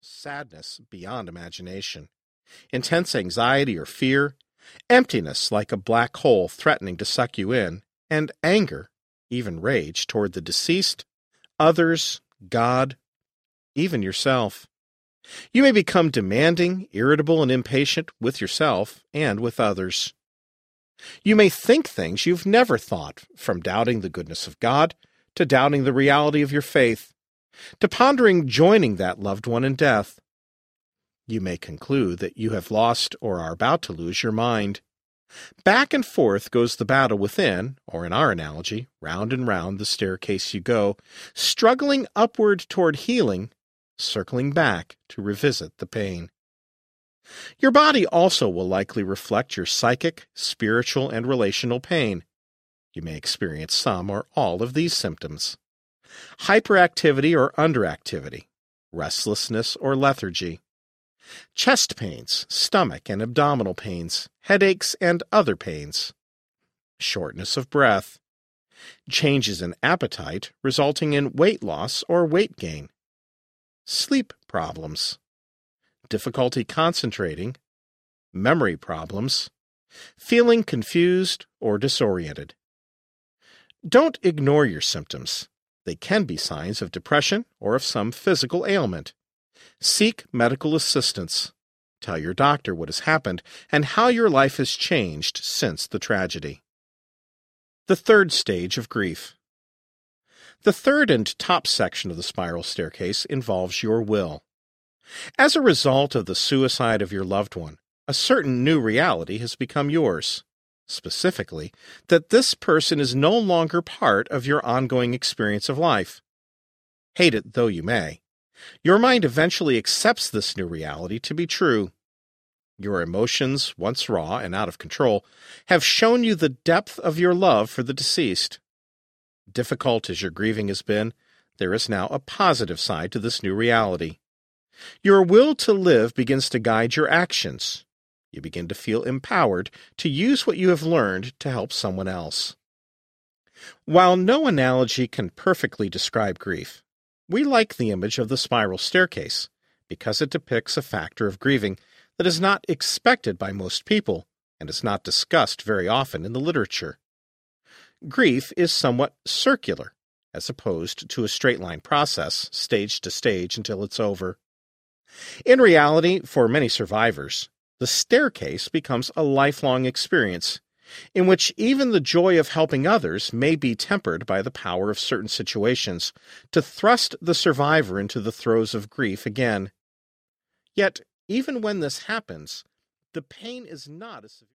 sadness beyond imagination, intense anxiety or fear, emptiness like a black hole threatening to suck you in, and anger, even rage, toward the deceased, others, God, even yourself. You may become demanding, irritable, and impatient with yourself and with others. You may think things you've never thought, from doubting the goodness of God to doubting the reality of your faith, to pondering joining that loved one in death. You may conclude that you have lost or are about to lose your mind. Back and forth goes the battle within, or in our analogy, round and round the staircase you go, struggling upward toward healing, circling back to revisit the pain. Your body also will likely reflect your psychic, spiritual, and relational pain. You may experience some or all of these symptoms: hyperactivity or underactivity, restlessness or lethargy, chest pains, stomach and abdominal pains, headaches and other pains, shortness of breath, changes in appetite resulting in weight loss or weight gain, sleep problems, difficulty concentrating, memory problems, feeling confused or disoriented. Don't ignore your symptoms. They can be signs of depression or of some physical ailment. Seek medical assistance. Tell your doctor what has happened and how your life has changed since the tragedy. The third stage of grief. The third and top section of the spiral staircase involves your will. As a result of the suicide of your loved one, a certain new reality has become yours. Specifically, that this person is no longer part of your ongoing experience of life. Hate it though you may, your mind eventually accepts this new reality to be true. Your emotions, once raw and out of control, have shown you the depth of your love for the deceased. Difficult as your grieving has been, there is now a positive side to this new reality. Your will to live begins to guide your actions. You begin to feel empowered to use what you have learned to help someone else. While no analogy can perfectly describe grief, we like the image of the spiral staircase because it depicts a factor of grieving that is not expected by most people and is not discussed very often in the literature. Grief is somewhat circular, as opposed to a straight-line process, stage to stage until it's over. In reality, for many survivors, the staircase becomes a lifelong experience, in which even the joy of helping others may be tempered by the power of certain situations to thrust the survivor into the throes of grief again. Yet, even when this happens, the pain is not as severe.